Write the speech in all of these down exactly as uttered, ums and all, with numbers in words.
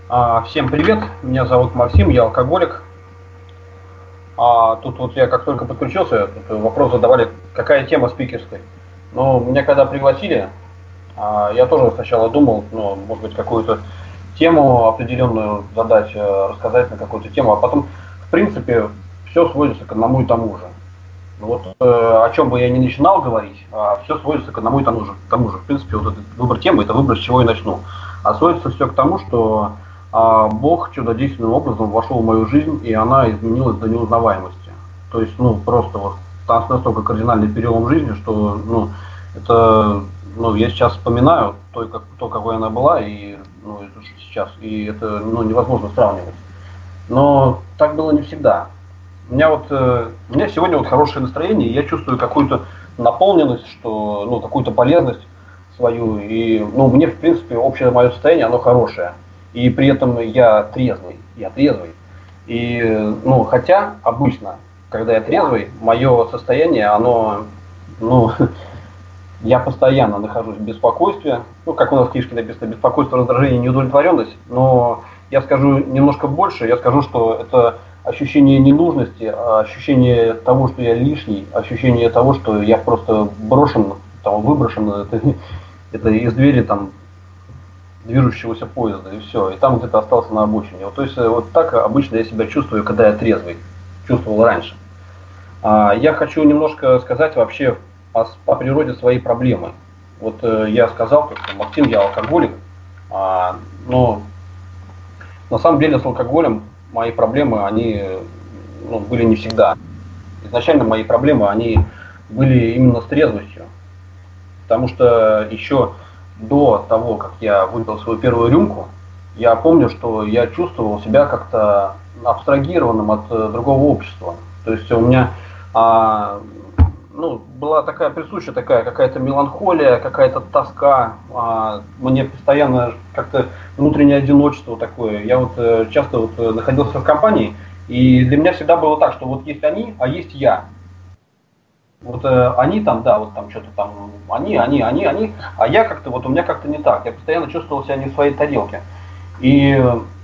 А, Всем привет, меня зовут Максим, я алкоголик. А, тут вот я как только подключился, тут вопрос задавали, какая тема спикерской. Но меня когда пригласили, а, я тоже сначала думал, ну, может быть, какую-то тему определенную задать, э, рассказать на какую-то тему, а потом, в принципе, все сводится к одному и тому же. Ну вот э, о чем бы я ни начинал говорить, а, все сводится к одному и тому же. К тому же, в принципе, вот этот выбор темы, это выбор, с чего я начну. А сводится все к тому, что а, Бог чудодейственным образом вошел в мою жизнь, и она изменилась до неузнаваемости. То есть, ну, просто вот там настолько кардинальный перелом жизни, что, ну, это, ну, я сейчас вспоминаю то, как, то, какой она была, и, ну, это сейчас, и это, ну, невозможно сравнивать. Но так было не всегда. У меня вот э, у меня сегодня вот хорошее настроение, и я чувствую какую-то наполненность, что, ну, какую-то полезность свою. И, ну, мне, в принципе, общее мое состояние, оно хорошее. И при этом я трезвый. Я трезвый. И, э, ну, хотя обычно, когда я трезвый, мое состояние, оно, ну, я постоянно нахожусь в беспокойстве. Ну, как у нас в книжке написано, беспокойство, раздражение, неудовлетворенность. Но я скажу немножко больше. Я скажу, что это ощущение ненужности, ощущение того, что я лишний, ощущение того, что я просто брошен, там, выброшен это, это из двери там движущегося поезда, и все. И там где-то остался на обочине. Вот, то есть вот так обычно я себя чувствую, когда я трезвый. Чувствовал раньше. А, я хочу немножко сказать вообще о, о природе своей проблемы. Вот э, я сказал, что Максим, я алкоголик, а, но на самом деле с алкоголем мои проблемы, они, ну, были не всегда. Изначально мои проблемы, они были именно с трезвостью. Потому что еще до того, как я выпил свою первую рюмку, я помню, что я чувствовал себя как-то абстрагированным от э, другого общества. То есть у меня а, ну, была такая присущая такая какая-то меланхолия, какая-то тоска, а, мне постоянно как-то внутреннее одиночество такое. Я вот э, часто вот э, находился в компании, и для меня всегда было так, что вот есть они, а есть я. Вот э, они там, да, вот там что-то там, они, они, они, они, а я как-то, вот у меня как-то не так. Я постоянно чувствовал себя не в своей тарелке. И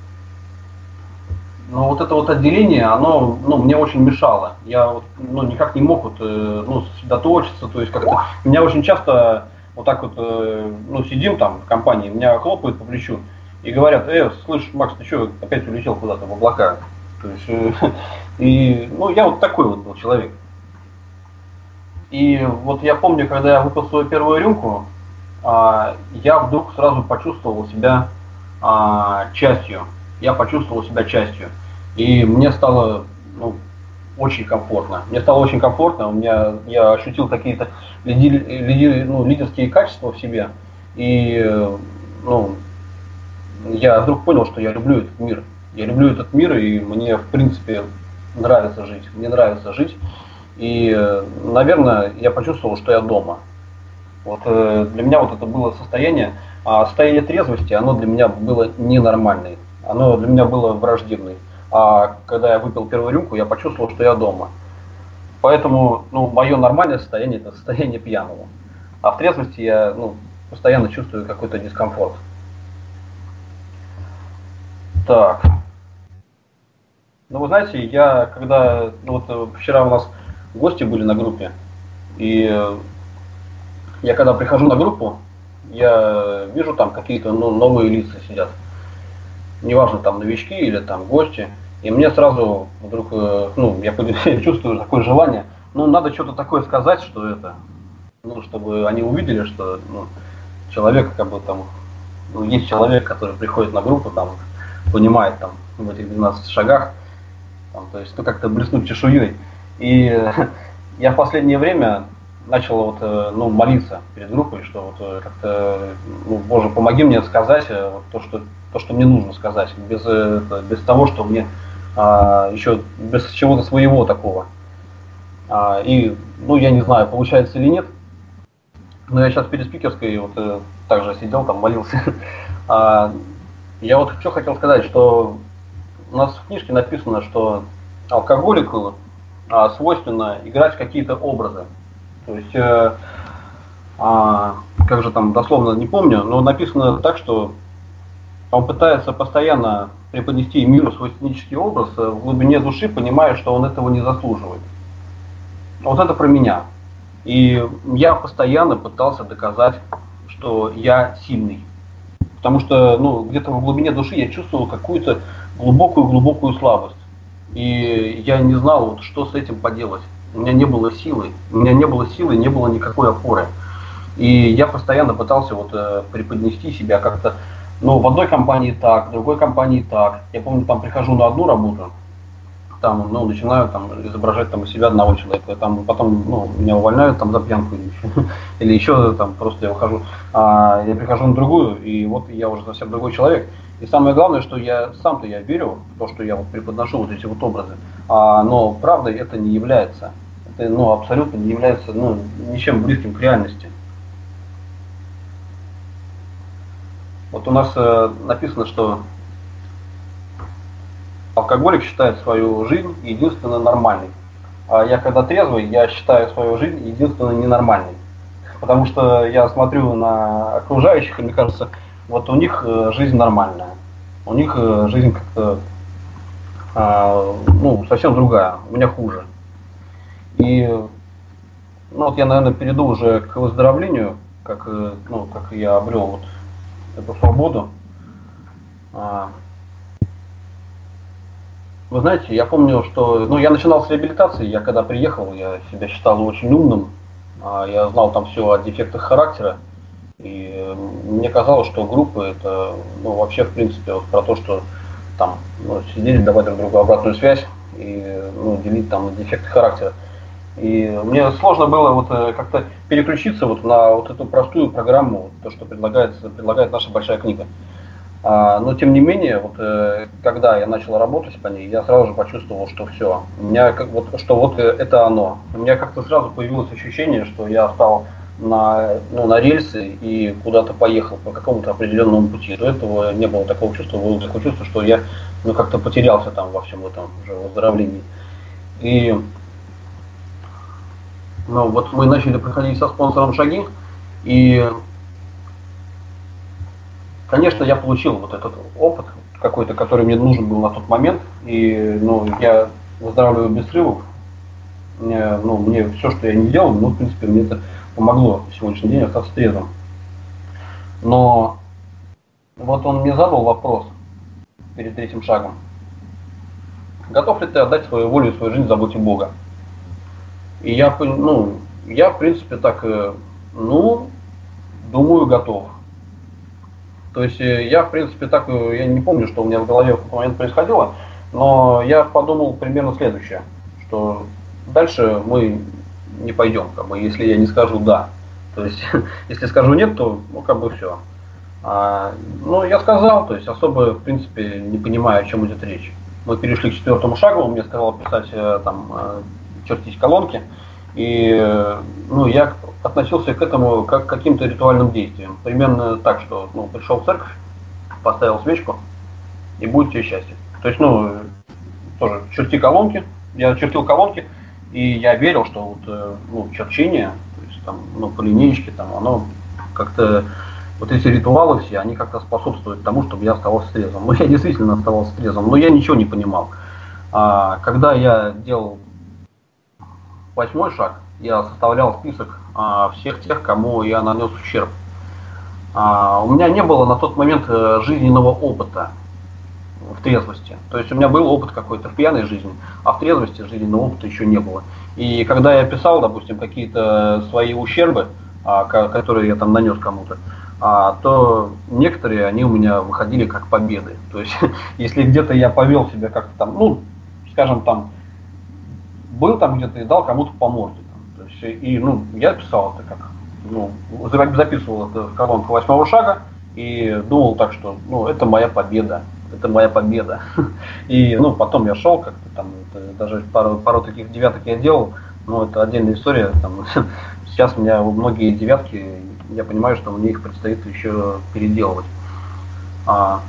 ну, вот это вот отделение, оно, ну, мне очень мешало. Я вот, ну, никак не мог вот, э, ну, сосредоточиться, то есть как-то меня очень часто вот так вот, э, ну, сидим там в компании, меня хлопают по плечу и говорят: э, слышь, Макс, ты что, опять улетел куда-то в облака? То есть, э, и, ну, я вот такой вот был человек. И вот я помню, когда я выпил свою первую рюмку, а, я вдруг сразу почувствовал себя а, частью. Я почувствовал себя частью. И мне стало, ну, очень комфортно. Мне стало очень комфортно. У меня, я ощутил какие-то лиди, лиди, ну, лидерские качества в себе. И, ну, я вдруг понял, что я люблю этот мир. Я люблю этот мир, и мне, в принципе, нравится жить. Мне нравится жить. И, наверное, я почувствовал, что я дома. Вот э, для меня вот это было состояние, а состояние трезвости, оно для меня было ненормальное, оно для меня было враждебное. А когда я выпил первую рюмку, я почувствовал, что я дома. Поэтому, ну, мое нормальное состояние — это состояние пьяного. А в трезвости я, ну, постоянно чувствую какой-то дискомфорт. Так. Ну, вы знаете, я когда, ну, вот вчера у нас гости были на группе, и я когда прихожу на группу, я вижу там какие-то, ну, новые лица сидят. Неважно, там новички или там гости. И мне сразу вдруг, э, ну, я чувствую такое желание, ну, надо что-то такое сказать, что это, ну, чтобы они увидели, что, ну, человек, как бы там, ну, есть человек, который приходит на группу, там, понимает там в этих двенадцати шагах, там, то есть, ну, как-то блеснуть чешуей. И э, я в последнее время начал вот, э, ну, молиться перед группой, что вот э, как-то, ну, Боже, помоги мне сказать э, вот то, что то, что мне нужно сказать, без, э, без того, что мне а, еще без чего-то своего такого. А, и, ну, я не знаю, получается или нет, но я сейчас перед спикерской вот э, также сидел, там молился. А, я вот что хотел сказать, что у нас в книжке написано, что алкоголику а, свойственно играть в какие-то образы. То есть, э, а, как же там дословно не помню, но написано так, что Он пытается постоянно преподнести миру свой сценический образ, в глубине души понимая, что он этого не заслуживает. Вот это про меня. И я постоянно пытался доказать, что я сильный. Потому что ну, где-то в глубине души я чувствовал какую-то глубокую-глубокую слабость. И я не знал, вот, что с этим поделать. У меня не было силы. У меня не было силы, не было никакой опоры. И я постоянно пытался вот, преподнести себя как-то, ну, в одной компании так, в другой компании так. Я помню, там прихожу на одну работу, там, ну, начинаю там изображать там из себя одного человека, там, потом, ну, меня увольняют там за пьянку или, или еще там просто я ухожу, а я прихожу на другую, и вот я уже совсем другой человек. И самое главное, что я сам-то я верю в то, что я вот преподношу вот эти вот образы, а, но правдой это не является, это, ну, абсолютно не является, ну, ничем близким к реальности. Вот у нас э, написано, что алкоголик считает свою жизнь единственно нормальной. А я когда трезвый, я считаю свою жизнь единственно ненормальной. Потому что я смотрю на окружающих, и мне кажется, вот у них жизнь нормальная. У них жизнь как-то а, ну, совсем другая, у меня хуже. И ну, вот я, наверное, перейду уже к выздоровлению, как, ну, как я обрел вот эту свободу. Вы знаете, я помню, что ну, я начинал с реабилитации, я когда приехал, я себя считал очень умным, я знал там все о дефектах характера, и мне казалось, что группа это ну, вообще в принципе вот про то, что там ну, сидеть, давать друг другу обратную связь и ну, делить там дефекты характера. И мне сложно было вот как-то переключиться вот на вот эту простую программу, то, что предлагается, предлагает наша большая книга. А, но тем не менее, вот, э, когда я начал работать по ней, я сразу же почувствовал, что все, у меня как, вот, что вот это оно. У меня как-то сразу появилось ощущение, что я стал на, ну, на рельсы и куда-то поехал по какому-то определенному пути. До этого не было такого чувства, было такое чувство, что я ну, как-то потерялся там во всем этом уже выздоровлении. И ну, вот мы начали проходить со спонсором шаги, и конечно, я получил вот этот опыт какой-то, который мне нужен был на тот момент, и ну, я выздоравливаю без срывов. Мне, ну, мне все, что я не делал, ну, в принципе, мне это помогло в сегодняшний день остаться трезвым. Но вот он мне задал вопрос перед третьим шагом. Готов ли ты отдать свою волю и свою жизнь заботе Бога? И я, ну, я, в принципе, так, ну, думаю, готов. То есть я, в принципе, так, я не помню, что у меня в голове в какой момент происходило, но я подумал примерно следующее, что дальше мы не пойдем, как бы, если я не скажу «да». То есть, если скажу «нет», то, ну, как бы все. А, ну, я сказал, то есть особо, в принципе, не понимаю, о чем идет речь. Мы перешли к четвертому шагу, он мне сказал писать, там, чертить колонки. И ну, я относился к этому как к каким-то ритуальным действиям. Примерно так, что ну, пришел в церковь, поставил свечку, и будет тебе счастье. То есть, ну, тоже черти колонки, я чертил колонки, и я верил, что вот, ну, черчение, то есть, там, ну, по линеечке, там, оно как-то, вот эти ритуалы все, они как-то способствуют тому, чтобы я оставался трезвым. Ну, я действительно оставался трезвым, но я ничего не понимал. А, когда я делал восьмой шаг, я составлял список а, всех тех, кому я нанес ущерб. А, у меня не было на тот момент жизненного опыта в трезвости. То есть у меня был опыт какой-то в пьяной жизни, а в трезвости жизненного опыта еще не было. И когда я писал, допустим, какие-то свои ущербы, а, которые я там нанес кому-то, а, то некоторые, они у меня выходили как победы. То есть если где-то я повел себя как-то там, ну, скажем там, был там где-то и дал кому-то по морде. То есть, и ну, я писал это как, ну, записывал это в колонку восьмого шага и думал так, что ну, это моя победа, это моя победа. И ну, потом я шел как-то там, это, даже пару, пару таких девяток я делал, но это отдельная история. Там, сейчас у меня многие девятки, я понимаю, что мне их предстоит еще переделывать. А,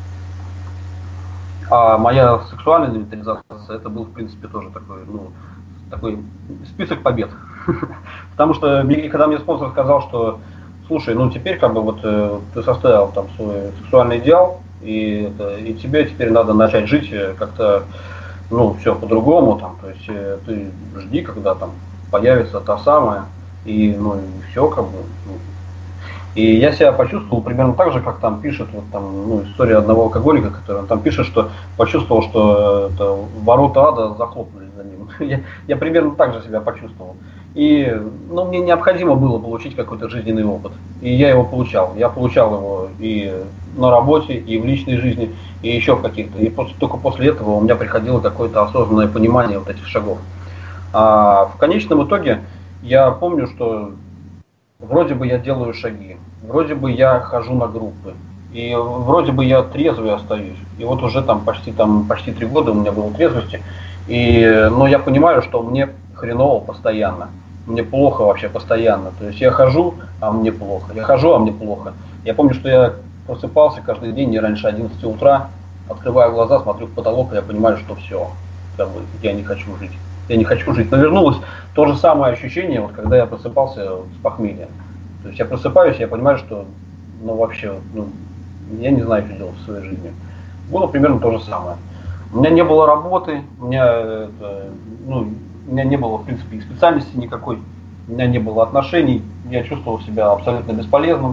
а моя сексуальная инвентаризация, это был в принципе тоже такой, ну, такой список побед. Потому что когда мне спонсор сказал, что слушай, ну теперь как бы вот ты составил там свой сексуальный идеал, и, это, и тебе теперь надо начать жить как-то, ну, все по-другому, там, то есть э, ты жди, когда там появится та самая, и, ну, и все, как бы, ну. И я себя почувствовал примерно так же, как там пишет, вот там, ну, история одного алкоголика, который он там пишет, что почувствовал, что это, ворота ада захлопнулись за ним. Я, я примерно так же себя почувствовал. И, ну, мне необходимо было получить какой-то жизненный опыт. И я его получал. Я получал его и на работе, и в личной жизни, и еще в каких-то. И после, только после этого у меня приходило какое-то осознанное понимание вот этих шагов. А в конечном итоге я помню, что вроде бы я делаю шаги, вроде бы я хожу на группы, и вроде бы я трезвый остаюсь. И вот уже там почти, там, почти три года у меня было трезвости, и, но я понимаю, что мне хреново постоянно. Мне плохо вообще постоянно. То есть я хожу, а мне плохо. Я хожу, а мне плохо. Я помню, что я просыпался каждый день не раньше одиннадцати утра, открываю глаза, смотрю в потолок, и я понимаю, что все, как бы, я не хочу жить. Я не хочу жить. Но вернулось то же самое ощущение, вот, когда я просыпался с похмелья. То есть я просыпаюсь, я понимаю, что, ну, вообще, ну, я не знаю, что делать в своей жизни. Было примерно то же самое. У меня не было работы, у меня, это, ну, у меня не было, в принципе, и специальности никакой, у меня не было отношений, я чувствовал себя абсолютно бесполезным.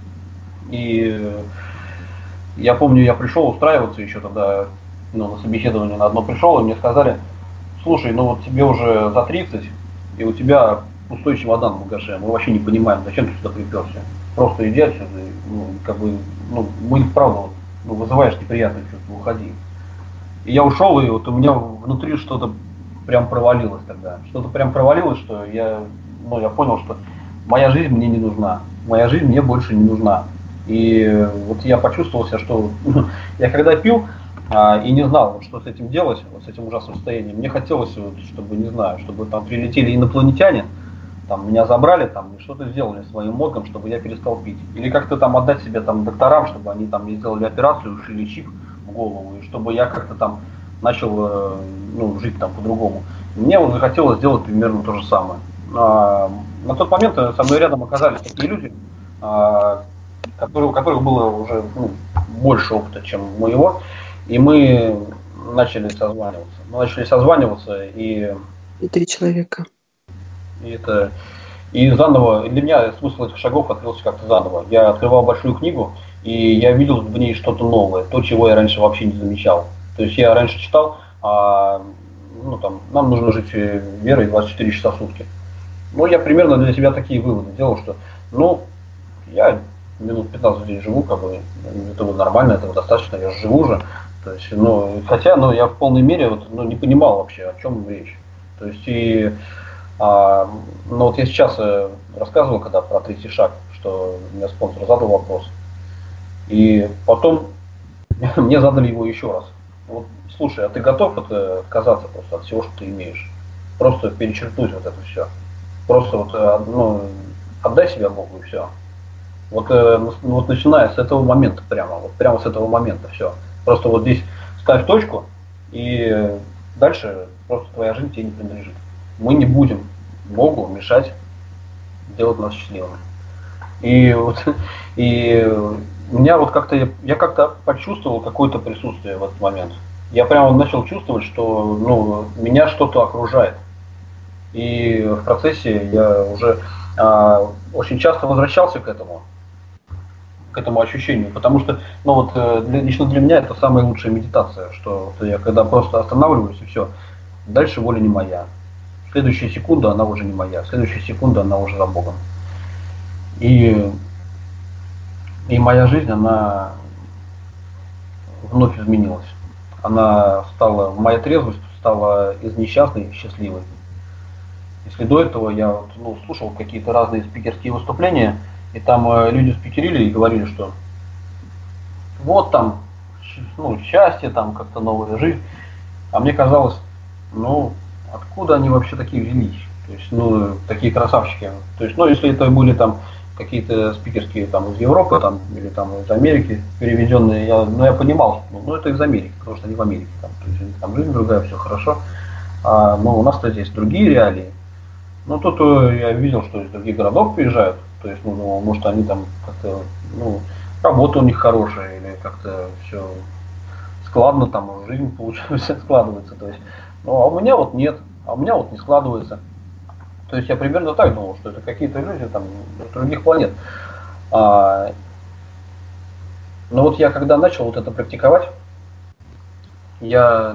И я помню, я пришел устраиваться еще тогда, ну, на собеседование на одно пришел, и мне сказали: слушай, ну вот тебе уже за тридцать, и у тебя пустой чемодан в багаже, мы вообще не понимаем, зачем ты сюда приперся. Просто иди отсюда, ну, как бы, ну, мы правда, ну, вызываешь неприятные чувства, уходи. И я ушел, и вот у меня внутри что-то прям провалилось тогда. Что-то прям провалилось, что я, ну, я понял, что моя жизнь мне не нужна. Моя жизнь мне больше не нужна. И вот я почувствовал себя, что я когда пил а, и не знал, что с этим делать, вот с этим ужасным состоянием, мне хотелось, вот, чтобы, не знаю, чтобы там прилетели инопланетяне, там меня забрали, там, и что-то сделали с моим мозгом, чтобы я перестал пить. Или как-то там отдать себе там докторам, чтобы они там мне сделали операцию, ушили чип в голову, и чтобы я как-то там начал, ну, жить там по-другому. Мне вот захотелось сделать примерно то же самое. А, на тот момент со мной рядом оказались такие люди, а, которые, у которых было уже, ну, больше опыта, чем моего, и мы начали созваниваться. Мы начали созваниваться, и... И три человека. И это... И заново, для меня смысл этих шагов открылся как-то заново. Я открывал большую книгу, и я видел в ней что-то новое, то, чего я раньше вообще не замечал. То есть я раньше читал, а, ну, там, нам нужно жить верой двадцать четыре часа в сутки. Ну, я примерно для себя такие выводы делал, что, ну, я минут пятнадцать в день живу, как бы, этого нормально, этого достаточно, я же живу же. То есть, ну, хотя, ну, я в полной мере, вот, ну, не понимал вообще, о чем речь. То есть, и, а, ну, вот я сейчас рассказывал, когда про третий шаг, что мне спонсор задал вопрос, и потом мне задали его еще раз. Вот, слушай, а ты готов это отказаться просто от всего, что ты имеешь? Просто перечеркнуть вот это все. Просто вот, ну, отдай себя Богу и все. Вот, ну, вот начиная с этого момента прямо, вот прямо с этого момента все. Просто вот здесь ставь точку, и дальше просто твоя жизнь тебе не принадлежит. Мы не будем Богу мешать делать нас счастливыми. И вот, и у меня вот как-то, я, я как-то почувствовал какое-то присутствие в этот момент. Я прямо начал чувствовать, что, ну, меня что-то окружает. И в процессе я уже а, очень часто возвращался к этому, к этому ощущению, потому что, ну, вот, для, лично для меня это самая лучшая медитация, что вот я когда просто останавливаюсь и все, дальше воля не моя. Следующая секунда она уже не моя, следующая секунда она уже за Богом. И, и моя жизнь, она вновь изменилась. Она стала, моя трезвость стала из несчастной счастливой. Если до этого я вот, ну, слушал какие-то разные спикерские выступления, и там э, люди спикерили и говорили, что вот там, ну, счастье, там как-то новая жизнь. А мне казалось, ну, откуда они вообще такие взялись? То есть, ну, такие красавчики. То есть, ну, если это были там какие-то спикерские там из Европы там, или там из Америки переведенные, я, ну, я понимал, что, ну, это из Америки, потому что они в Америке. Там, то есть, там жизнь другая, все хорошо. А, ну, у нас-то здесь другие реалии. Ну, тут я видел, что из других городов приезжают. То есть, ну, может, они там как-то, ну, работа у них хорошая, или как-то все складно, там жизнь получается складывается. То есть, ну а у меня вот нет, а у меня вот не складывается. То есть я примерно так думал, что это какие-то люди там с других планет. А, но вот я когда начал вот это практиковать, я,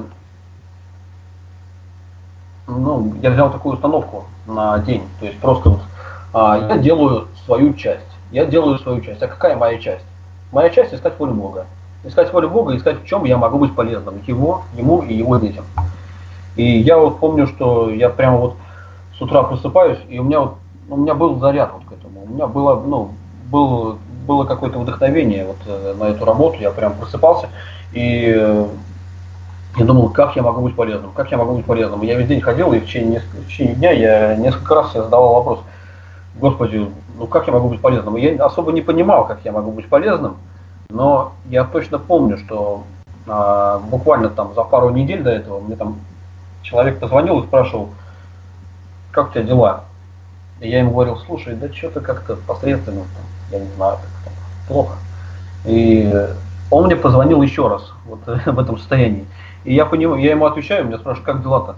ну, я взял такую установку на день. То есть просто вот а, я делаю свою часть. Я делаю свою часть. А какая моя часть? Моя часть искать волю Бога. Искать волю Бога, искать в чем я могу быть полезным его, ему и его детям. И я вот помню, что я прямо вот с утра просыпаюсь, и у меня вот у меня был заряд вот к этому. У меня было, ну, было, было какое-то вдохновение вот э, на эту работу. Я прям просыпался и э, я думал, как я могу быть полезным, как я могу быть полезным. И я весь день ходил, и в течение, в течение дня я несколько раз себе задавал вопрос: Господи, ну как я могу быть полезным? И я особо не понимал, как я могу быть полезным, но я точно помню, что а, буквально там за пару недель до этого мне там человек позвонил и спрашивал, как у тебя дела? И я ему говорил: слушай, да что-то как-то посредственно, там, я не знаю, как-то плохо. И он мне позвонил еще раз вот в этом состоянии. И я понимаю, я ему отвечаю, меня спрашивают, как дела-то?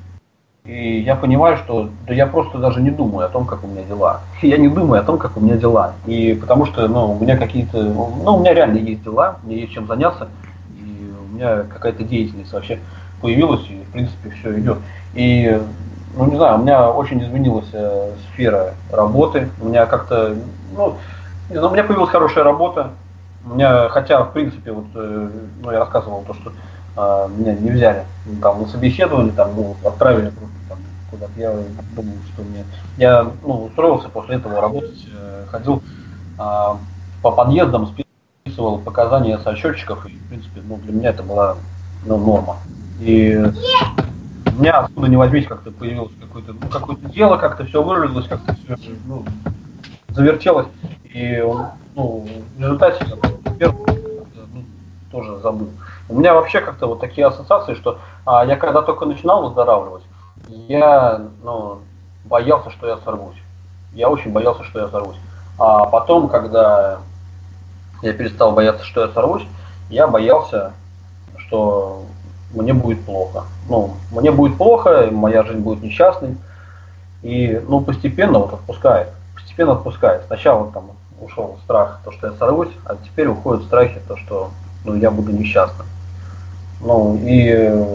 И я понимаю, что да я просто даже не думаю о том, как у меня дела. Я не думаю о том, как у меня дела. И потому что, ну, у меня какие-то, ну, у меня реально есть дела, мне есть чем заняться, и у меня какая-то деятельность вообще появилась, и в принципе все идет. И, ну, не знаю, у меня очень изменилась э, сфера работы. У меня как-то, ну, не знаю, у меня появилась хорошая работа. У меня, хотя, в принципе, вот, э, ну, я рассказывал то, что э, меня не взяли, ну, там, на собеседование, там, ну, отправили просто там куда-то. Я думал, что мне, я, ну, устроился после этого работать, э, ходил э, по подъездам, списывал показания со счетчиков, и, в принципе, ну, для меня это была, ну, норма. И у меня откуда ни возьмись как-то появилось какое-то, ну, какое-то дело, как-то все вырвалось, как-то все, ну, завертелось. И, ну, в результате первый, ну, тоже забыл. У меня вообще как-то вот такие ассоциации, что а, я когда только начинал выздоравливать, я, ну, боялся, что я сорвусь. Я очень боялся, что я сорвусь. А потом, когда я перестал бояться, что я сорвусь, я боялся, что мне будет плохо. Ну, мне будет плохо, моя жизнь будет несчастной. И, ну, постепенно вот отпускает. Постепенно отпускает. Сначала там ушел страх, то, что я сорвусь, а теперь уходит страхи, то, что, ну, я буду несчастным. Ну, и,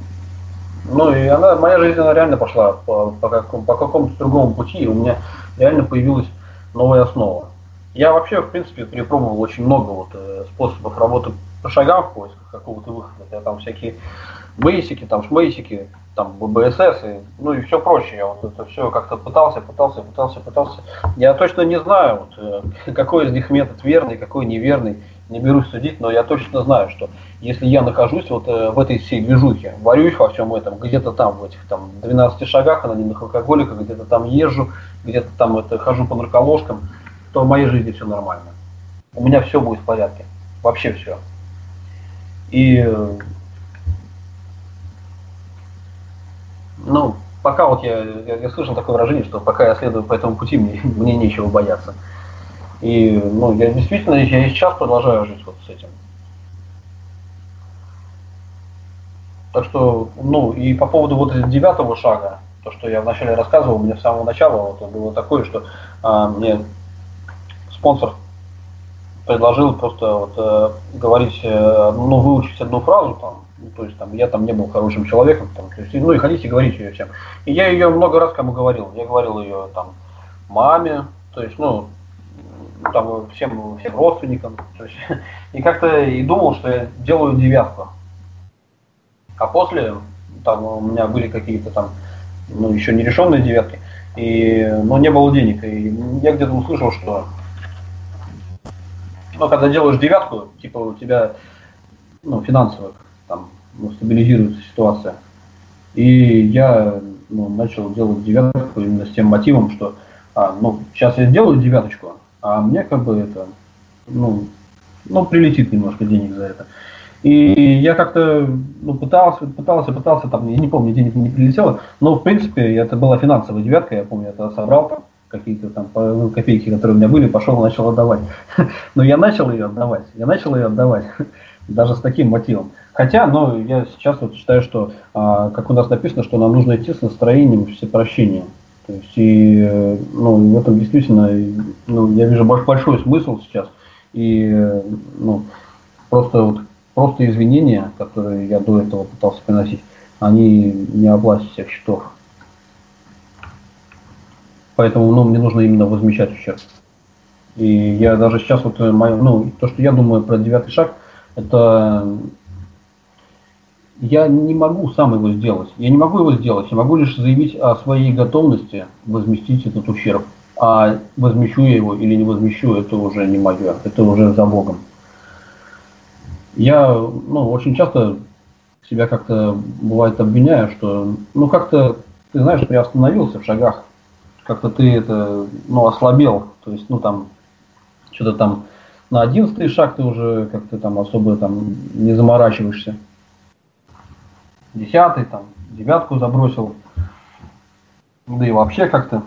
ну, и она, моя жизнь, она реально пошла по, по, какому, по какому-то другому пути, и у меня реально появилась новая основа. Я вообще, в принципе, перепробовал очень много вот, э, способов работы по шагам в поисках какого-то выхода. Я там всякие бейсики, там шмейсики, там бэ бэ эс эс, и, ну и все прочее. Я вот это все как-то пытался, пытался, пытался, пытался. Я точно не знаю, вот, э, какой из них метод верный, какой неверный, не берусь судить, но я точно знаю, что если я нахожусь вот э, в этой всей движухе, варюсь во всем этом, где-то там, в этих там двенадцати шагах анонимных алкоголиков, где-то там езжу, где-то там это, хожу по нарколожкам, то в моей жизни все нормально. У меня все будет в порядке. Вообще все. И, ну, пока вот я, я, я слышал такое выражение, что пока я следую по этому пути, мне, мне нечего бояться. И, ну, я действительно, я и сейчас продолжаю жить вот с этим. Так что, ну, и по поводу вот девятого шага, то, что я вначале рассказывал, мне с самого начала вот было такое, что а, мне спонсор предложил просто вот, э, говорить, э, ну, выучить одну фразу, там, ну, то есть там я там не был хорошим человеком, там, то есть, ну и ходить и говорить ее всем. И я ее много раз кому говорил. Я говорил ее там маме, то есть, ну, там всем, всем родственникам. То есть, и как-то и думал, что я делаю девятку. А после там у меня были какие-то там, ну, еще нерешенные девятки, и, но не было денег. И я где-то услышал, что, ну, когда делаешь девятку, типа у тебя, ну, финансово там, ну, стабилизируется ситуация. И я, ну, начал делать девятку именно с тем мотивом, что а, ну, сейчас я сделаю девяточку, а мне как бы это, ну, ну, прилетит немножко денег за это. И я как-то, ну, пытался, пытался, пытался, там, я не помню, денег не прилетело, но в принципе это была финансовая девятка, я помню, это собрал. какие-то там ну, копейки, которые у меня были, пошел и начал отдавать. Но я начал ее отдавать, я начал ее отдавать, даже с таким мотивом. Хотя, но я сейчас вот считаю, что, а, как у нас написано, что нам нужно идти с настроением всепрощения. То есть, и, ну, в этом действительно, ну, я вижу большой смысл сейчас. И, ну, просто, вот, просто извинения, которые я до этого пытался приносить, они не оплатят всех счетов. Поэтому, ну, мне нужно именно возмещать ущерб. И я даже сейчас, вот, мое, ну, то, что я думаю про девятый шаг, это я не могу сам его сделать. Я не могу его сделать. Я могу лишь заявить о своей готовности возместить этот ущерб. А возмещу я его или не возмещу, это уже не мое. Это уже за Богом. Я, ну, очень часто себя как-то, бывает, обвиняю, что, ну, как-то, ты знаешь, приостановился в шагах. Как-то ты это, ну, ослабел. То есть, ну, там, что-то там на одиннадцатый шаг ты уже как-то там особо там не заморачиваешься. Десятый, там, девятку забросил. Да и вообще как-то,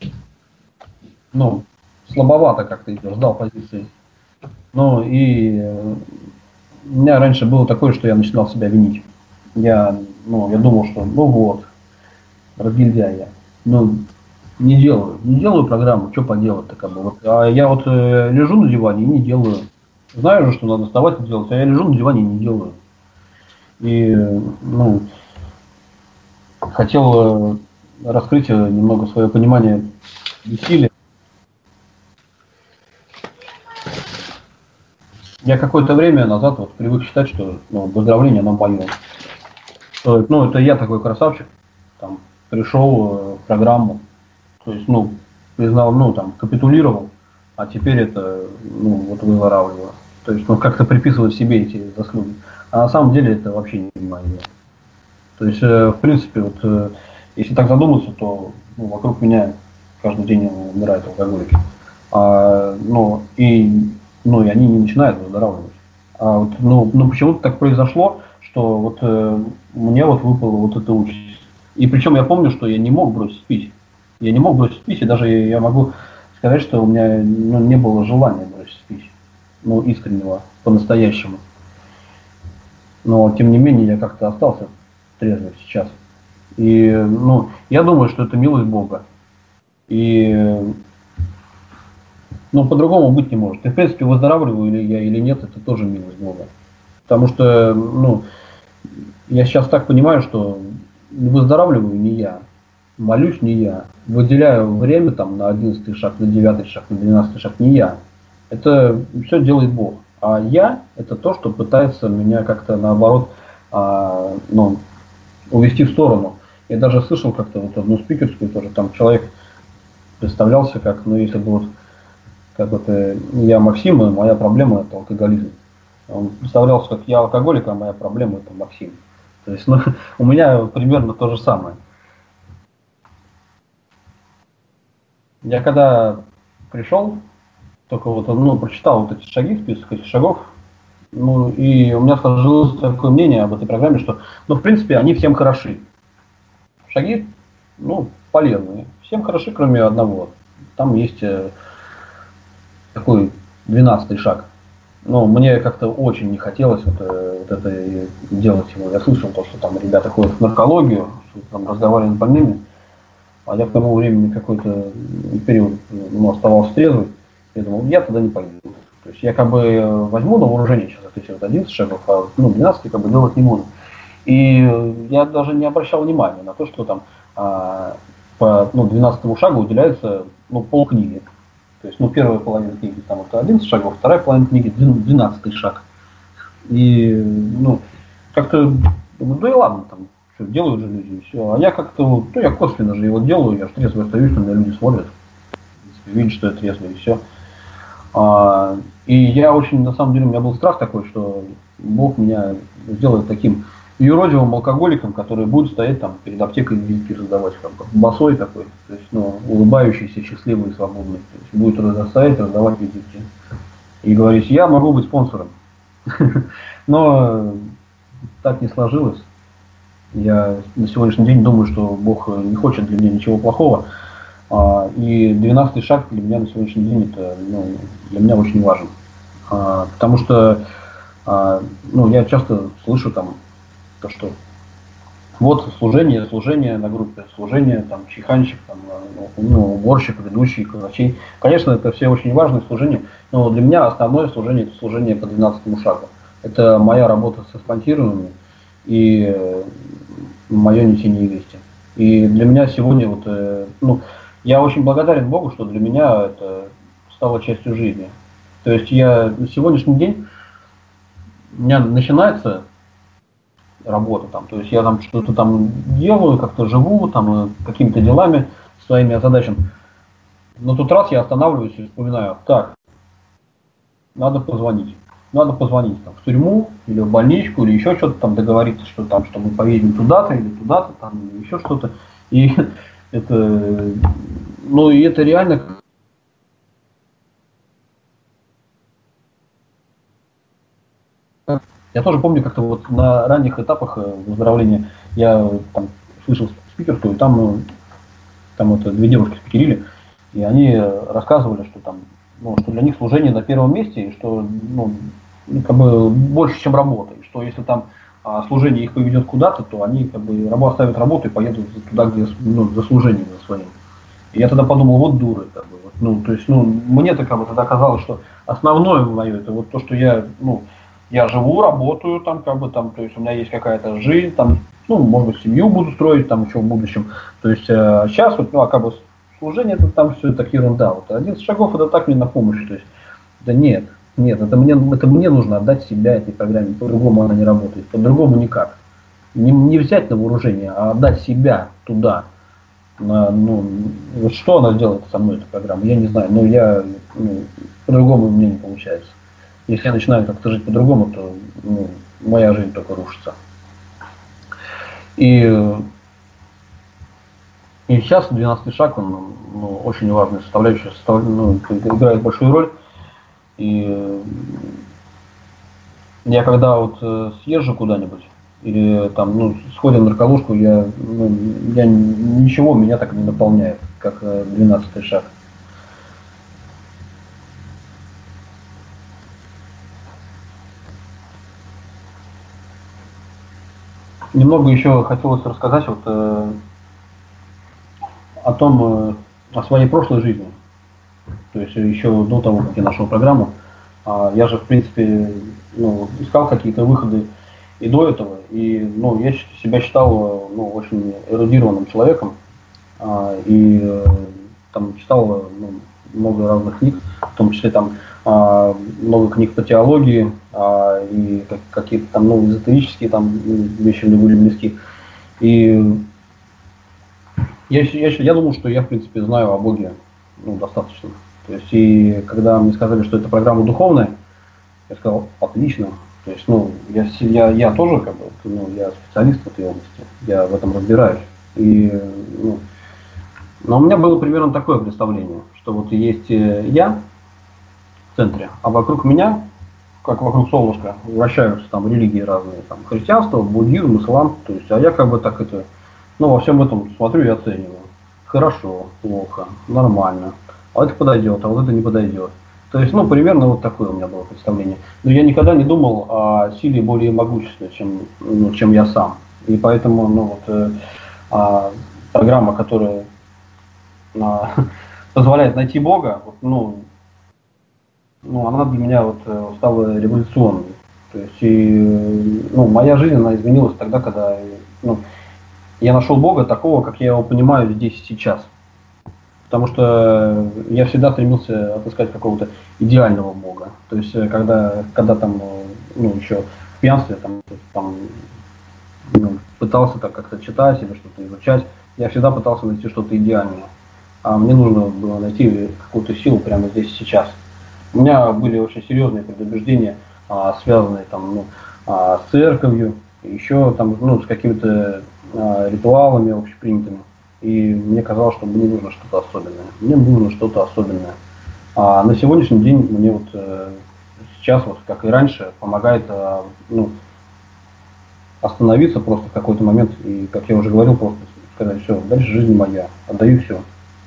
ну, слабовато как-то идешь, ждал позиции. Ну, и у меня раньше было такое, что я начинал себя винить. Я, ну, я думал, что, ну вот, разгильдяй я. Ну, не делаю, не делаю программу, что поделать-то как бы. Вот, а я вот э, лежу на диване и не делаю. Знаю же, что надо вставать и делать, а я лежу на диване и не делаю. И, ну, хотел э, раскрыть немного свое понимание бессилия. Я какое-то время назад вот привык считать, что, ну, выздоровление, оно мое. Что, ну, это я такой красавчик, там, пришел э, в программу, то есть, ну, признал, ну, там, капитулировал, а теперь это, ну, вот выздоравливаю. То есть, ну, как-то приписывать себе эти заслуги. А на самом деле это вообще не мое. То есть, э, в принципе, вот, э, если так задуматься, то, ну, вокруг меня каждый день умирают алкоголики. А, ну, и, ну, и они не начинают выздоравливать. А вот, ну, ну, почему-то так произошло, что вот э, мне вот выпала вот эта участь. И причем я помню, что я не мог бросить пить. Я не мог бросить пить, и даже я могу сказать, что у меня, ну, не было желания бросить пить. Ну, искреннего, по-настоящему. Но, тем не менее, я как-то остался трезвый сейчас. И, ну, я думаю, что это милость Бога. И, ну, по-другому быть не может. И, в принципе, выздоравливаю ли я или нет, это тоже милость Бога. Потому что, ну, я сейчас так понимаю, что выздоравливаю не я, молюсь не я, выделяю время там на одиннадцатый шаг, на девятый шаг, на двенадцатый шаг не я. Это все делает Бог. А я это то, что пытается меня как-то наоборот, а, ну, увести в сторону. Я даже слышал как-то вот одну спикерскую тоже, там человек представлялся как, ну, если бы вот, как это, я Максим, и моя проблема это алкоголизм. Он представлялся, как я алкоголик, а моя проблема это Максим. То есть, ну, у меня примерно то же самое. Я когда пришел, только вот, ну, прочитал вот эти шаги, список этих шагов, ну, и у меня сложилось такое мнение об этой программе, что, ну, в принципе, они всем хороши. Шаги, ну, полезные. Всем хороши, кроме одного. Там есть э, такой двенадцатый шаг. Но мне как-то очень не хотелось вот, э, вот это делать его. Я слышал то, что там ребята ходят в наркологию, что там разговаривают с больными. А я к тому времени какой-то период, ну, оставался трезвый. Я думал, я туда не пойду. То есть я как бы возьму на вооружение сейчас эти вот одиннадцать шагов, а, ну, двенадцать как бы делать не буду. И я даже не обращал внимания на то, что там а, по, ну, двенадцатому шагу уделяется, ну, полкниги. То есть, ну, первая половина книги там это одиннадцать шагов, вторая половина книги двенадцатый шаг. И, ну, как-то, да и ладно, там, что делают же люди, и все. А я как-то, ну, я косвенно же его делаю, я же трезвый остаюсь, на меня люди смотрят, видят, что я трезвый, и все. А, и я очень, на самом деле, у меня был страх такой, что Бог меня сделает таким юродивым алкоголиком, который будет стоять там перед аптекой и визитки раздавать, как бы босой такой, то есть, ну, улыбающийся, счастливый и свободный. То есть будет стоять, раздавать визитки и говорить, я могу быть спонсором. Но так не сложилось. Я на сегодняшний день думаю, что Бог не хочет для меня ничего плохого. А, и двенадцатый шаг для меня на сегодняшний день это, ну, для меня очень важен. А, потому что а, ну, я часто слышу там то, что вот служение, служение на группе, служение, там, чайханщик, там, ну, уборщик, ведущий, казачей. Конечно, это все очень важные служения, но для меня основное служение – это служение по двенадцатому шагу. Это моя работа со спонсированными и мое несение вести. И для меня сегодня, вот, ну, я очень благодарен Богу, что для меня это стало частью жизни. То есть я на сегодняшний день, у меня начинается работа там, то есть я там что-то там делаю, как-то живу, там какими-то делами своими озадачен. Но тут раз я останавливаюсь и вспоминаю, так, надо позвонить. Надо позвонить там, в тюрьму или в больничку, или еще что-то там договориться, что там, что мы поедем туда-то или туда-то, там, или еще что-то. И это, ну и это реально. Я тоже помню, как-то вот на ранних этапах выздоровления я там слышал спикерскую, и там, там вот две девушки спикерили, и они рассказывали, что там, ну, что для них служение на первом месте, и что, ну, как бы больше, чем работа, и что если там а, служение их поведет куда-то, то они как бы рабо оставят работу и поедут туда, где, ну, за служением за своим. И я тогда подумал, вот дуры, как бы, вот, ну, то есть, ну, мне-то как бы тогда казалось, что основное мое это вот то, что я, ну, я живу, работаю там, как бы там, то есть у меня есть какая-то жизнь, там, ну, может быть, семью буду строить там еще в будущем. То есть э, сейчас вот, ну, а как бы служение это там все так ерунда. Вот одиннадцать шагов это так мне на помощь. То есть, да нет, нет, это мне, это мне нужно отдать себя этой программе, по-другому она не работает, по-другому никак. Не, не взять на вооружение, а отдать себя туда. На, ну, вот что она сделает со мной, эта программа, я не знаю, но я, ну, по-другому у меня не получается. Если я начинаю как-то жить по-другому, то, ну, моя жизнь только рушится. И, и сейчас двенадцатый шаг, он, ну, очень важная составляющая, состав, ну, играет большую роль. И я когда вот съезжу куда-нибудь, или там, ну, сходим на нарколожку, я, ну, я ничего меня так не наполняет, как двенадцатый шаг. Немного еще хотелось рассказать вот, э, о том, э, о своей прошлой жизни. То есть еще до того, как я нашел программу, э, я же, в принципе, ну, искал какие-то выходы и до этого. И, ну, я себя считал, ну, очень эрудированным человеком. Э, и э, там читал, ну, много разных книг, в том числе там э, много книг по теологии, э, и как, какие-то там, ну, эзотерические там вещи мне были близки. И я, я, я думал, что я, в принципе, знаю о Боге, ну, достаточно. То есть, и когда мне сказали, что это программа духовная, я сказал, отлично. То есть, ну, я, я, я тоже, как бы, ну, я специалист в этой области, я в этом разбираюсь. И, ну, но у меня было примерно такое представление, что вот есть я в центре, а вокруг меня, как вокруг солнышка, вращаются там религии разные, там, христианство, буддизм, ислам, то есть, а я как бы так это, ну, во всем этом смотрю и оцениваю. Хорошо, плохо, нормально, а это подойдет, а вот это не подойдет. То есть, ну, примерно вот такое у меня было представление. Но я никогда не думал о силе более могущественной, чем, ну, чем я сам. И поэтому, ну, вот, э, а, программа, которая а, позволяет найти Бога, вот, ну, ну, она для меня вот стала революционной. То есть, и, ну, моя жизнь, она изменилась тогда, когда, ну, я нашел Бога такого, как я его понимаю здесь и сейчас. Потому что я всегда стремился отыскать какого-то идеального Бога. То есть, когда, когда там, ну, еще в пьянстве, там, там, ну, пытался так как-то читать или что-то изучать, я всегда пытался найти что-то идеальное. А мне нужно было найти какую-то силу прямо здесь и сейчас. У меня были очень серьезные предубеждения, а, связанные там, ну, а, с церковью, еще там, ну, с какими-то а, ритуалами общепринятыми. И мне казалось, что мне нужно что-то особенное. Мне нужно что-то особенное. А на сегодняшний день мне вот э, сейчас, вот, как и раньше, помогает, э, ну, остановиться просто в какой-то момент и, как я уже говорил, просто сказать, все, дальше жизнь моя, отдаю все.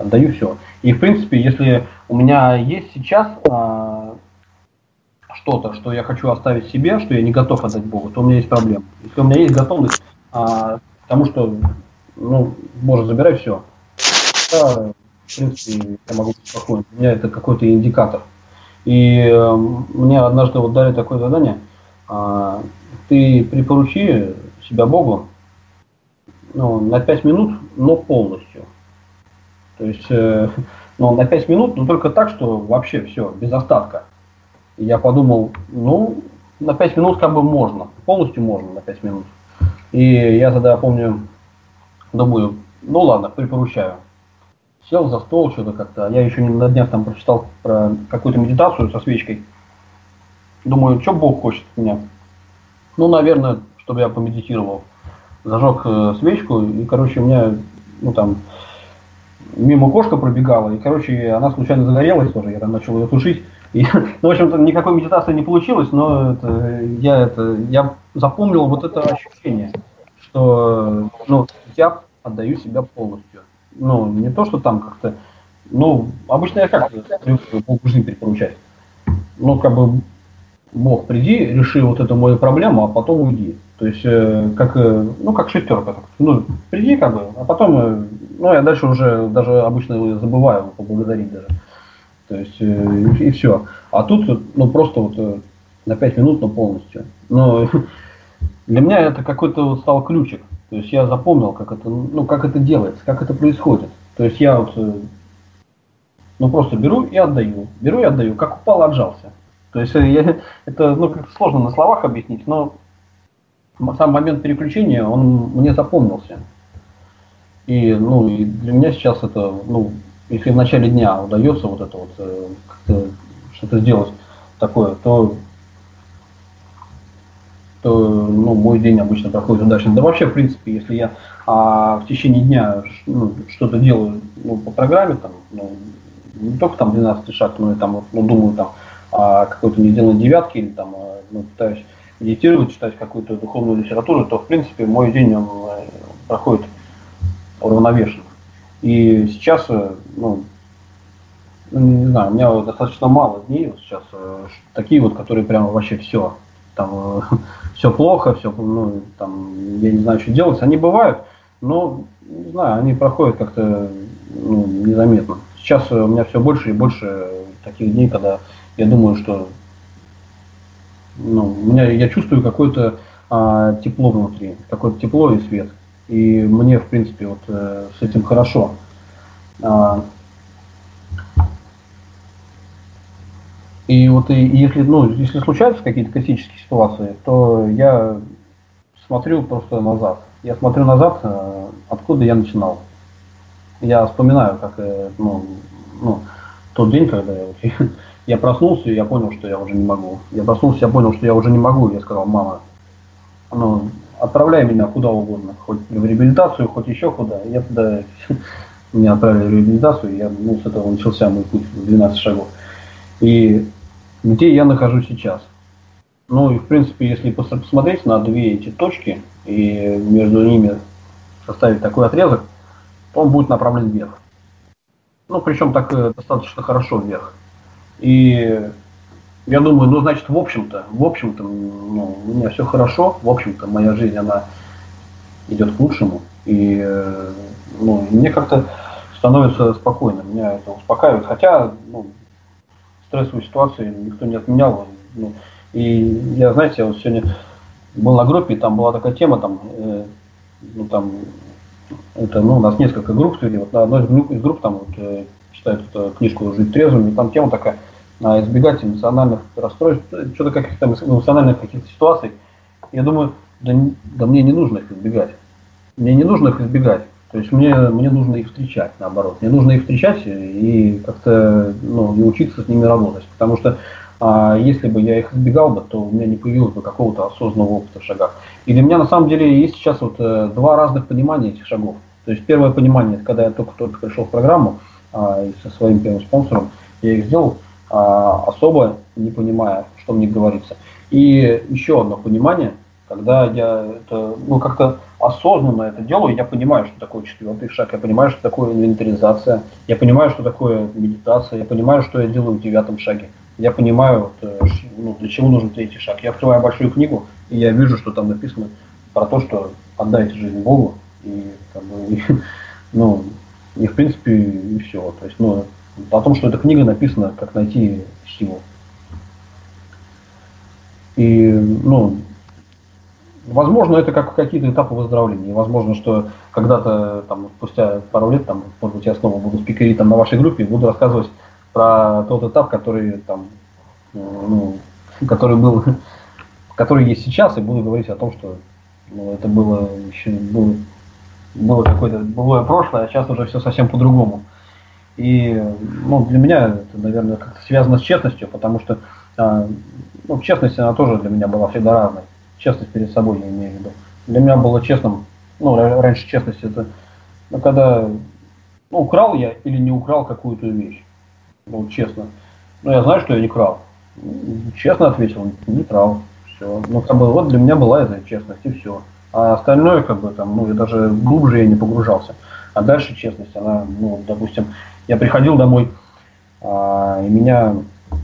отдаю все. И в принципе, если у меня есть сейчас а, что-то, что я хочу оставить себе, что я не готов отдать Богу, то у меня есть проблема. Если у меня есть готовность а, к тому, что, ну, Боже, забирай все, да, в принципе, я могу быть спокоен. У меня это какой-то индикатор. И э, мне однажды вот дали такое задание, а, ты припоручи себя Богу, ну, на пять минут, но полностью. То есть, э, ну, на пять минут, но только так, что вообще все, без остатка. И я подумал, ну, на пять минут как бы можно, полностью можно на пять минут. И я тогда, помню, думаю, ну ладно, припоручаю. Сел за стол, что-то как-то, я еще на днях там прочитал про какую-то медитацию со свечкой. Думаю, что Бог хочет от меня? Ну, наверное, чтобы я помедитировал. Зажег э, свечку, и, короче, у меня, ну, там, мимо кошка пробегала, и, короче, она случайно загорелась тоже, я там начал ее тушить. И, ну, в общем-то, никакой медитации не получилось, но это, я, это, я запомнил вот это ощущение, что, ну, я отдаю себя полностью. Ну, не то, что там как-то, ну, обычно я как Богу жизнь перепоручать. Ну, как бы, Бог, приди, реши вот эту мою проблему, а потом уйди. То есть, э, как, э, ну, как шестерка. Так. Ну, приди, как бы, а потом, э, ну, я дальше уже даже обычно забываю поблагодарить даже. То есть, э, и, и все. А тут, ну, просто вот э, на пять минут, но полностью. Но для меня это какой-то вот стал ключик. То есть, я запомнил, как это, ну, как это делается, как это происходит. То есть, я вот, э, ну, просто беру и отдаю. Беру и отдаю, как упал, отжался. То есть, э, я, это, ну, как-то сложно на словах объяснить, но сам момент переключения, он мне запомнился. И, ну, и для меня сейчас это, ну, если в начале дня удается вот это вот э, как-то что-то сделать такое, то, то ну, мой день обычно проходит удачно. Да вообще, в принципе, если я а, в течение дня ну, что-то делаю ну, по программе, там, ну, не только там двенадцатый шаг, но и там, ну, думаю там о какой-то недельной девятке или там, ну, пытаюсь медитировать, читать какую-то духовную литературу, то в принципе мой день он проходит уравновешенно. И сейчас, ну, ну, не знаю, у меня достаточно мало дней вот сейчас, такие вот, которые прямо вообще все, там, все плохо, все, ну, там, я не знаю, что делать. Они бывают, но, не знаю, они проходят как-то, ну, незаметно. Сейчас у меня все больше и больше таких дней, когда я думаю, что, ну, у меня, я чувствую какое-то а, тепло внутри, какое-то тепло и свет. И мне, в принципе, вот э, с этим хорошо. А, и вот и, и если, ну, если случаются какие-то критические ситуации, то я смотрю просто назад. Я смотрю назад, э, откуда я начинал. Я вспоминаю, как, э, ну, ну, тот день, когда я, я проснулся, и я понял, что я уже не могу. Я проснулся, я понял, что я уже не могу. Я сказал, мама, ну, отправляй меня куда угодно, хоть в реабилитацию, хоть еще куда. Я туда, меня отправили в реабилитацию, и я, ну, с этого начался мой путь в двенадцать шагов. И где я нахожусь сейчас? Ну и в принципе, если посмотреть на две эти точки и между ними составить такой отрезок, то он будет направлен вверх. Ну, причем так достаточно хорошо вверх. И я думаю, ну, значит, в общем-то, в общем-то, ну, у меня все хорошо, в общем-то, моя жизнь, она идет к лучшему. И, ну, мне как-то становится спокойно, меня это успокаивает. Хотя, ну, стрессовые ситуации никто не отменял. Ну, и я, знаете, я вот сегодня был на группе, и там была такая тема, там, э, ну, там, это, ну, у нас несколько групп, и вот на одной из групп, из групп там вот, э, читают эту книжку «Жить трезвым», и там тема такая, избегать эмоциональных расстройств, что-то каких-то эмоциональных каких-то ситуаций. Я думаю, да, да мне не нужно их избегать. Мне не нужно их избегать. То есть мне, мне нужно их встречать, наоборот. Мне нужно их встречать и как-то, ну, и учиться с ними работать. Потому что а, если бы я их избегал бы, то у меня не появилось бы какого-то осознанного опыта в шагах. И для меня на самом деле есть сейчас вот э, два разных понимания этих шагов. То есть первое понимание, когда я только-только пришел в программу а, и со своим первым спонсором, я их сделал особо не понимая, что мне говорится. И еще одно понимание, Когда я это, ну, как-то осознанно это делаю, я понимаю, что такое четвертый шаг, я понимаю, что такое инвентаризация, я понимаю, что такое медитация, я понимаю, что я делаю в девятом шаге. Я понимаю, вот, э, ш- ну, для чего нужен третий шаг. Я открываю большую книгу, и я вижу, что там написано про то, что отдайте жизнь Богу, и, как бы, и, ну, и в принципе, и все. То есть, ну, о том, что эта книга написана, как найти силу. И, ну, возможно, это как какие-то этапы выздоровления. Возможно, что когда-то, там, спустя пару лет, там, может быть, я снова буду спикерить там, на вашей группе и буду рассказывать про тот этап, который, там, ну, который был, который есть сейчас, и буду говорить о том, что, ну, это было еще было, было какое-то былое прошлое, а сейчас уже все совсем по-другому. И, ну, для меня это, наверное, как-то связано с честностью, потому что, а, ну, честность, она тоже для меня была всегда разной. Честность перед собой, я имею в виду. Для меня было честным, ну, ра- раньше честность это, ну, когда, ну, украл я или не украл какую-то вещь, ну, честно. Ну, я знаю, что я не крал. М, Честно ответил, не крал. Все. Ну, как бы, вот для меня была эта честность, и все. А остальное, как бы, там, ну, и даже глубже я не погружался. А дальше честность, она, ну, допустим, я приходил домой, а, и меня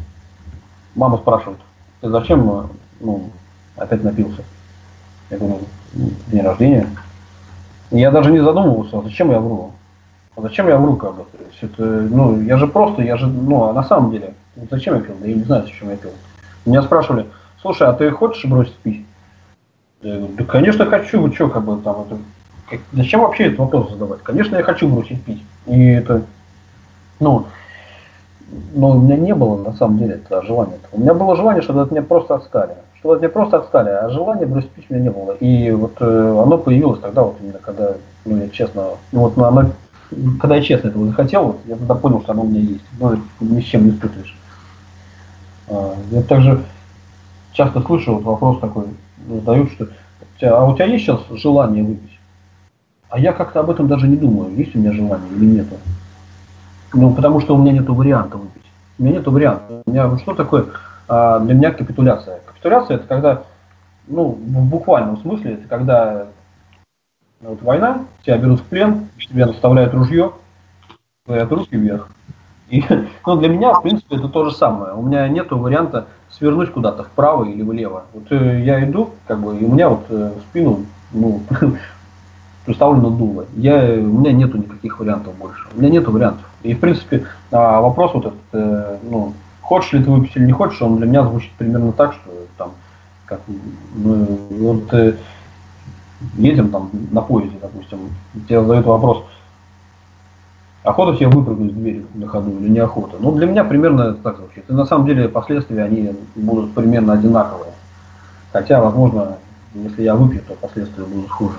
мама спрашивает, ты зачем, э, ну, опять напился? Я говорю, «М, день рождения. И я даже не задумывался, а зачем я вру? А зачем я вру, как бы? То есть это, ну, я же просто, я же, ну, а на самом деле, вот зачем я пил? Да я не знаю, зачем я пил. Меня спрашивали, слушай, а ты хочешь бросить пить? Я говорю, да, конечно, хочу, вы что, как бы, там, это, как- зачем вообще этот вопрос задавать? Конечно, я хочу бросить пить. И это, ну, но у меня не было на самом деле этого желания. У меня было желание, чтобы от меня просто отстали. Чтобы от меня просто отстали, а желания бросить пить у меня не было. И вот э, оно появилось тогда, вот именно когда, ну я честно, ну вот ну, оно, когда я честно этого захотел, вот, я тогда понял, что оно у меня есть. Ну, это ни с чем не спутаешь. А, я также часто слышу вот вопрос такой, задают, что «У тебя- а у тебя есть сейчас желание выпить? А я как-то об этом даже не думаю, есть у меня желание или нет. Ну, потому что у меня нет варианта выпить. У меня нет варианта. У меня, ну, что такое а, для меня капитуляция? Капитуляция это когда, ну, в буквальном смысле, это когда ну, вот война, тебя берут в плен, тебе наставляют ружье, говорят руки вверх. И, ну, для меня, в принципе, это то же самое. У меня нет варианта свернуть куда-то вправо или влево. Вот э, я иду, как бы, и у меня вот э, в спину, ну, представлено дуло. Я, у меня нету никаких вариантов больше. У меня нету вариантов. И в принципе а, вопрос вот этот, э, ну, хочешь ли ты выпить или не хочешь, он для меня звучит примерно так, что там, как мы вот э, едем там на поезде, допустим, тебе задают вопрос, охота тебе выпрыгнуть с двери на ходу или не охота. Ну, для меня примерно это так звучит. И на самом деле последствия они будут примерно одинаковые. Хотя, возможно, если я выпью, то последствия будут хуже.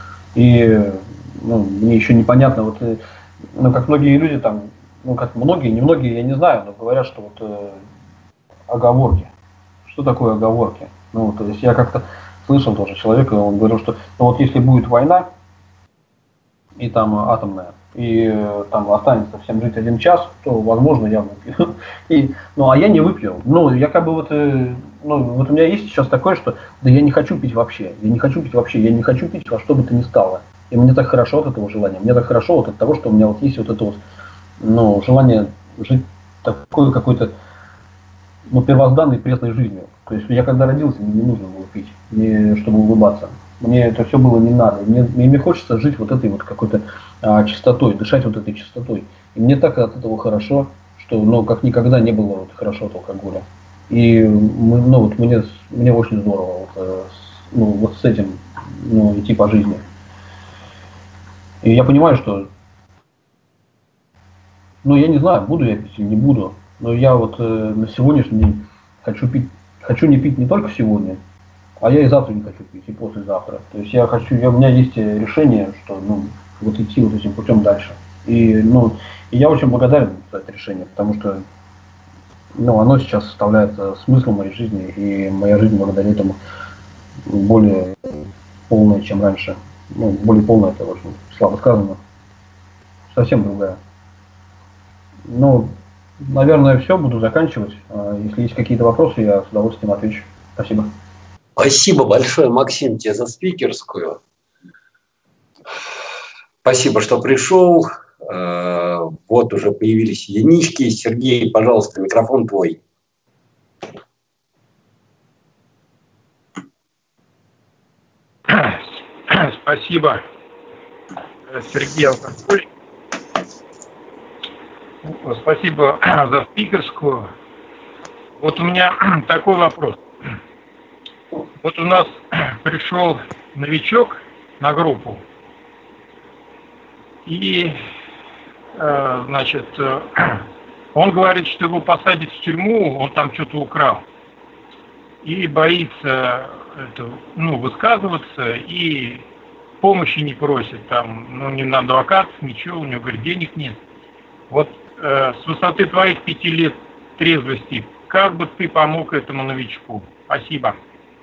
И ну, мне еще непонятно, вот, э, ну, как многие люди там, ну, как многие, не многие, я не знаю, но говорят, что вот э, оговорки. Что такое оговорки? Ну, то есть я как-то слышал тоже человека, он говорил, что ну, вот если будет война, и там атомная, и э, там останется всем жить один час, то, возможно, я выпью. И, ну, а я не выпью. Ну, я как бы вот, э, ну, вот у меня есть сейчас такое, что да я не хочу пить вообще, я не хочу пить вообще, я не хочу пить во что бы то ни стало. И мне так хорошо от этого желания, мне так хорошо вот от того, что у меня вот есть вот это вот, ну, желание жить такой какой-то, ну, первозданной пресной жизнью. То есть я когда родился, мне не нужно было пить, мне, чтобы улыбаться. Мне это все было не надо. Мне, мне, мне хочется жить вот этой вот какой-то а, чистотой, дышать вот этой чистотой. И мне так от этого хорошо, что ну, как никогда не было вот хорошо от алкоголя. И мы, ну, вот мне, мне очень здорово вот, э, с, ну, вот с этим ну, идти по жизни. И я понимаю, что, ну я не знаю, буду я пить или не буду, но я вот э, на сегодняшний день хочу пить, хочу не пить не только сегодня, а я и завтра не хочу пить, и послезавтра. То есть я хочу, я, у меня есть э, решение, что ну, вот идти вот этим путем дальше. И, ну, и я очень благодарен за это решение, потому что ну, оно сейчас составляет э, смысл моей жизни, и моя жизнь благодаря этому более полная, чем раньше. Ну, более полная, это очень слабо сказано, совсем другая. Ну, наверное, все, буду заканчивать. А, Если есть какие-то вопросы, я с удовольствием отвечу. Спасибо. Спасибо большое, Максим, тебе за спикерскую. Спасибо, что пришел. Вот уже появились единички. Сергей, пожалуйста, микрофон твой. Спасибо, Сергей Алкоголь. Спасибо за спикерскую. Вот у меня такой вопрос. Вот у нас пришел новичок на группу, и, значит, он говорит, что его посадят в тюрьму, он там что-то украл, и боится это, ну, высказываться, и помощи не просит, там, ну, не на адвокат, ничего, у него, говорит, денег нет. Вот э, с высоты твоих пяти лет трезвости, как бы ты помог этому новичку? Спасибо.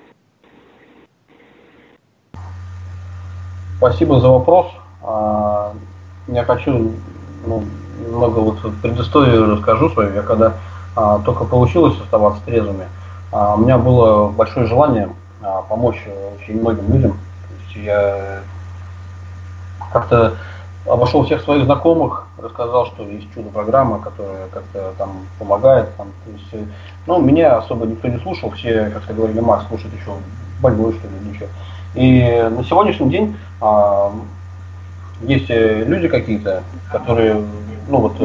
Спасибо за вопрос. Я хочу, ну, немного вот предысторию расскажу свою. Я когда а, только получилось оставаться трезвыми, а, у меня было большое желание а, помочь очень многим людям. То есть я как-то обошел всех своих знакомых, рассказал, что есть чудо-программа, которая как-то там помогает. Там, то есть, ну, меня особо никто не слушал, все, как говорили, Макс, слушает еще больной, что ли, ничего. И на сегодняшний день а, есть люди какие-то, которые, ну вот...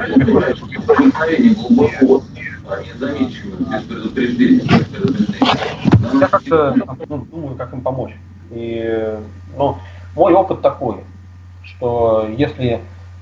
Я как-то ну, думаю, как им помочь. И, ну, мой опыт такой, что если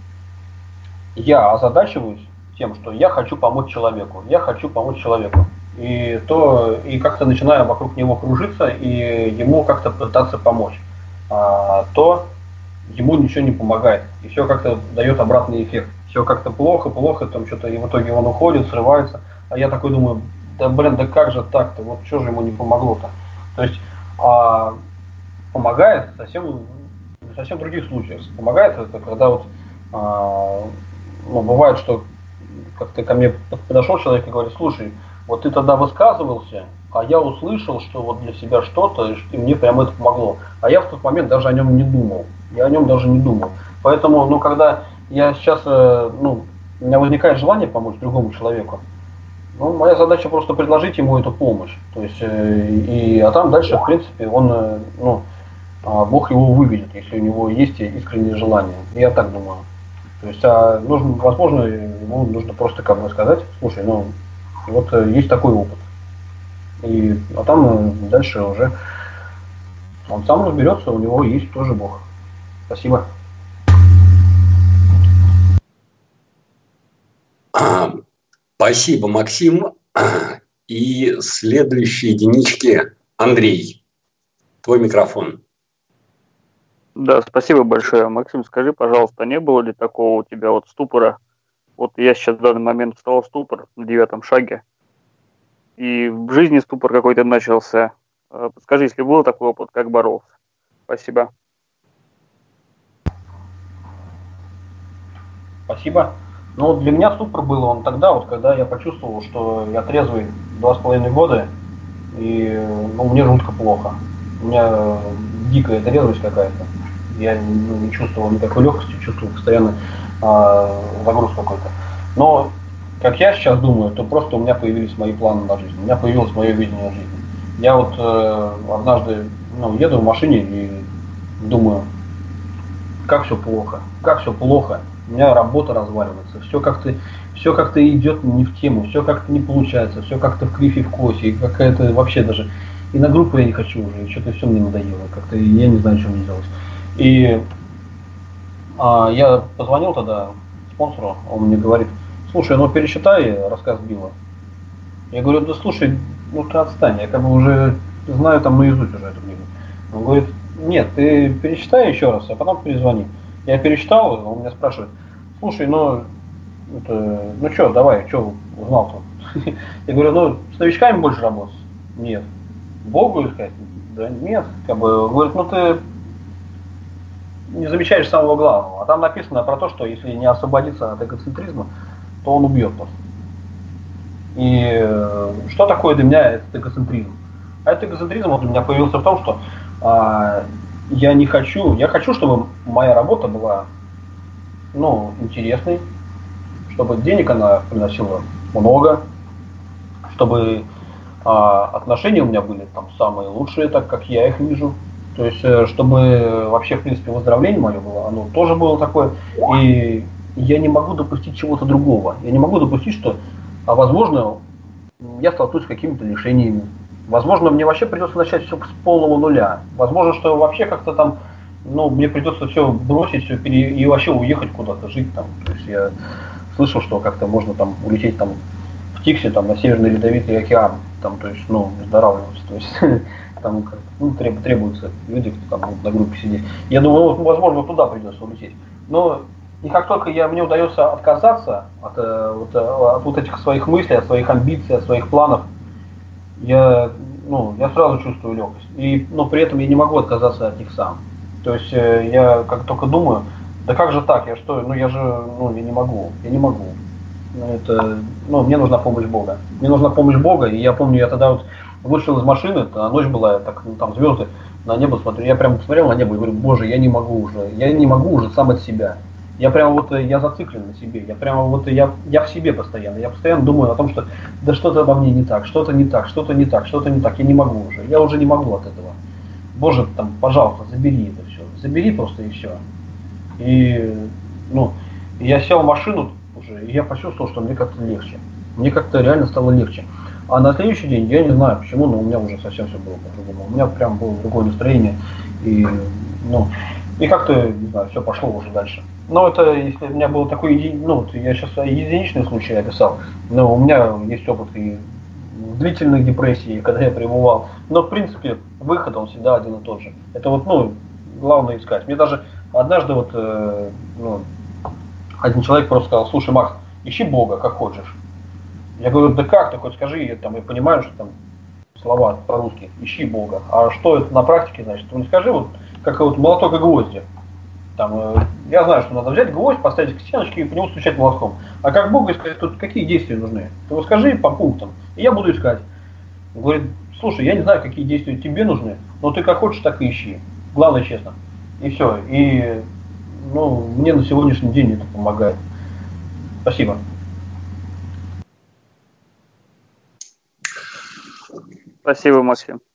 я озадачиваюсь тем, что я хочу помочь человеку, я хочу помочь человеку, и то и как-то начинаю вокруг него кружиться и ему как-то пытаться помочь, а, то ему ничего не помогает, и все как-то дает обратный эффект. Все как-то плохо, плохо, там что-то, и в итоге он уходит, срывается, а я такой думаю, да блин, да как же так-то, вот что же ему не помогло-то. То есть а, помогает совсем в совсем других случаях. Помогает это, когда вот а, ну, бывает, что как-то ко мне подошел человек и говорит, слушай, вот ты тогда высказывался, а я услышал, что вот для себя что-то, и мне прям это помогло. А я в тот момент даже о нем не думал. Я о нем даже не думал. Поэтому, ну, когда я сейчас, ну, у меня возникает желание помочь другому человеку, ну, моя задача просто предложить ему эту помощь. То есть, и, а там дальше, в принципе, он, ну, Бог его выведет, если у него есть искреннее желание. Я так думаю. То есть, а нужно, возможно, ему нужно просто как бы сказать, слушай, ну, вот есть такой опыт. И, а там дальше уже он сам разберется, у него есть тоже Бог. Спасибо. Спасибо, Максим. И следующие единички. Андрей, твой микрофон. Да, спасибо большое. Максим, скажи, пожалуйста, не было ли такого у тебя вот ступора? Вот я сейчас в данный момент встал в ступор на девятом шаге, и в жизни ступор какой-то начался. Скажи, если был такой опыт, как боролся? Спасибо. Спасибо. Ну, для меня ступор был он тогда, вот когда я почувствовал, что я трезвый два с половиной года, и ну, мне жутко плохо. У меня дикая трезвость какая-то. Я ну, не чувствовал никакой легкости, чувствовал постоянно э, загруз какой-то. Но, как я сейчас думаю, то просто у меня появились мои планы на жизнь, у меня появилось мое видение жизни. Я вот э, однажды ну, еду в машине и думаю, как все плохо, как все плохо. У меня работа разваливается, все как-то все как-то идет не в тему, все как-то не получается, все как-то в кривь и в косе, и какая-то вообще даже и на группу я не хочу уже, что-то все мне надоело, как-то я не знаю, что мне делать. И а, я позвонил тогда спонсору, он мне говорит, слушай, ну пересчитай рассказ Билла. Я говорю, да слушай, ну ты отстань, я как бы уже знаю там наизусть уже эту книгу. Он говорит, нет, ты пересчитай еще раз, а потом перезвони. Я пересчитал, он меня спрашивает, слушай, ну, это, ну что, давай, что узнал-то? Я говорю, ну, с новичками больше работать? Нет. Богу искать? Да нет. Как бы, говорит, ну ты не замечаешь самого главного. А там написано про то, что если не освободиться от эгоцентризма, то он убьет просто. И что такое для меня этот эгоцентризм? А этот эгоцентризм вот у меня появился в том, что а, я не хочу, я хочу, чтобы моя работа была, ну, интересной, чтобы денег она приносила много, чтобы а, отношения у меня были там самые лучшие, так как я их вижу. То есть, чтобы вообще, в принципе, выздоровление мое было, оно тоже было такое. И я не могу допустить чего-то другого. Я не могу допустить, что, а возможно, я столкнусь с какими-то лишениями. Возможно, мне вообще придется начать все с полного нуля. Возможно, что вообще как-то там, ну, мне придется все бросить, все пере... и вообще уехать куда-то, жить там. То есть я слышал, что как-то можно там улететь там в Тиксе, там, на Северный Ледовитый океан, там, то есть, ну, выздоравливаться. То есть, там, ну, требуются люди, кто там на группе сидит. Я думаю, ну, возможно, туда придется улететь. Но и как только я, мне удается отказаться от, от, от вот этих своих мыслей, от своих амбиций, от своих планов, я, ну, я сразу чувствую легкость. И, но при этом я не могу отказаться от них сам. То есть я как только думаю, да как же так, я что, ну я же, ну я не могу, я не могу. Это, ну, мне нужна помощь Бога. Мне нужна помощь Бога, и я помню, я тогда вот вышел из машины, а ночь была, так, ну, там звезды, на небо смотрю, я прям посмотрел на небо и говорю, Боже, я не могу уже, я не могу уже сам от себя. Я прямо вот, я зациклен на себе, я прямо вот, я, я в себе постоянно, я постоянно думаю о том, что да что-то обо мне не так, что-то не так, что-то не так, что-то не так, я не могу уже, я уже не могу от этого. Боже, там, пожалуйста, забери это все, забери просто и все. И, ну, я сел в машину уже, и я почувствовал, что мне как-то легче, мне как-то реально стало легче. А на следующий день, я не знаю почему, но у меня уже совсем все было по-другому. У меня прям было другое настроение. И, ну, и как-то, не знаю, все пошло уже дальше. Но это, если у меня был такой, еди... ну, я сейчас единичный случай описал, но у меня есть опыт и длительных депрессий, когда я пребывал. Но, в принципе, выход, он всегда один и тот же. Это вот, ну, главное искать. Мне даже однажды вот, э, ну, один человек просто сказал, слушай, Макс, ищи Бога, как хочешь. Я говорю, да как, ты хоть скажи, я, там, я понимаю, что там слова по-русски, ищи Бога. А что это на практике значит? Ты мне скажи, вот, как вот молоток и гвозди. Там, э, я знаю, что надо взять гвоздь, поставить к стеночке и по нему стучать молотком. А как Богу искать, тут какие действия нужны? Ты вот скажи по пунктам, и я буду искать. Он говорит, слушай, я не знаю, какие действия тебе нужны, но ты как хочешь, так и ищи. Главное, честно. И все. И, ну, мне на сегодняшний день это помогает. Спасибо. Спасибо, Максим.